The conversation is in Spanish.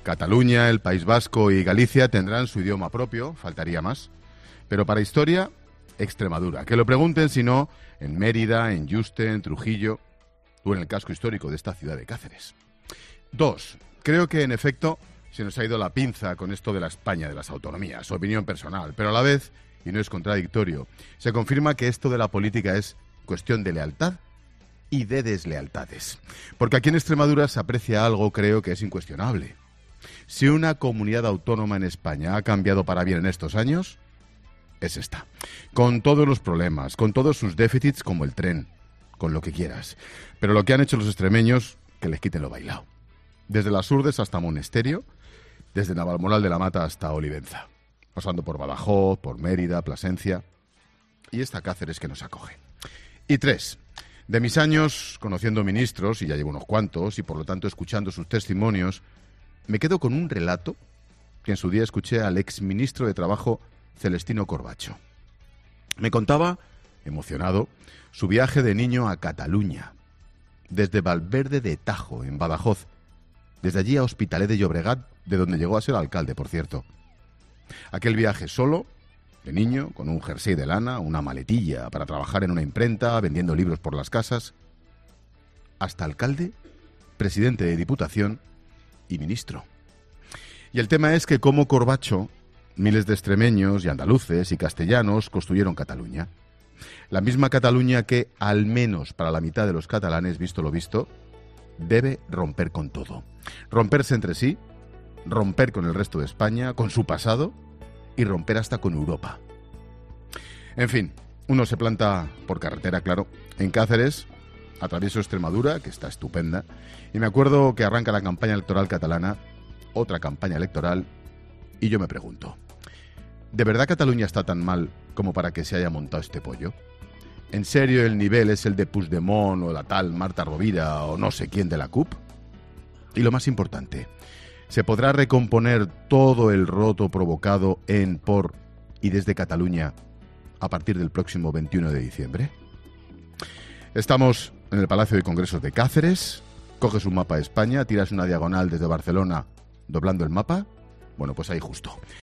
Cataluña, el País Vasco y Galicia tendrán su idioma propio, faltaría más. Pero para historia, Extremadura. Que lo pregunten si no en Mérida, en Yuste, en Trujillo o en el casco histórico de esta ciudad de Cáceres. 2. Creo que en efecto se nos ha ido la pinza con esto de la España de las autonomías. Opinión personal, pero a la vez, y no es contradictorio, se confirma que esto de la política es cuestión de lealtad y de deslealtades. Porque aquí en Extremadura se aprecia algo, creo que es incuestionable. Si una comunidad autónoma en España ha cambiado para bien en estos años, es esta. Con todos los problemas, con todos sus déficits como el tren, con lo que quieras. Pero lo que han hecho los extremeños, que les quiten lo bailao. Desde Las Urdes hasta Monesterio, desde Navalmoral de la Mata hasta Olivenza, pasando por Badajoz, por Mérida, Plasencia y esta Cáceres que nos acoge. Y 3. De mis años conociendo ministros, y ya llevo unos cuantos, y por lo tanto escuchando sus testimonios, me quedo con un relato que en su día escuché al exministro de Trabajo Celestino Corbacho. Me contaba, emocionado, su viaje de niño a Cataluña, desde Valverde de Tajo, en Badajoz, desde allí a Hospitalet de Llobregat, de donde llegó a ser alcalde, por cierto. Aquel viaje solo, de niño, con un jersey de lana, una maletilla para trabajar en una imprenta, vendiendo libros por las casas, hasta alcalde, presidente de Diputación y ministro. Y el tema es que como Corbacho, miles de extremeños y andaluces y castellanos construyeron Cataluña. La misma Cataluña que, al menos para la mitad de los catalanes, visto lo visto, debe romper con todo. Romperse entre sí, romper con el resto de España, con su pasado y romper hasta con Europa. En fin, uno se planta por carretera, claro, en Cáceres, atravieso Extremadura, que está estupenda, y me acuerdo que arranca la campaña electoral catalana, otra campaña electoral, y yo me pregunto, ¿de verdad Cataluña está tan mal como para que se haya montado este pollo? ¿En serio el nivel es el de Puigdemont o la tal Marta Rovira o no sé quién de la CUP? Y lo más importante, ¿se podrá recomponer todo el roto provocado en, por y desde Cataluña a partir del próximo 21 de diciembre? Estamos en el Palacio de Congresos de Cáceres, coges un mapa de España, tiras una diagonal desde Barcelona doblando el mapa, bueno, pues ahí justo.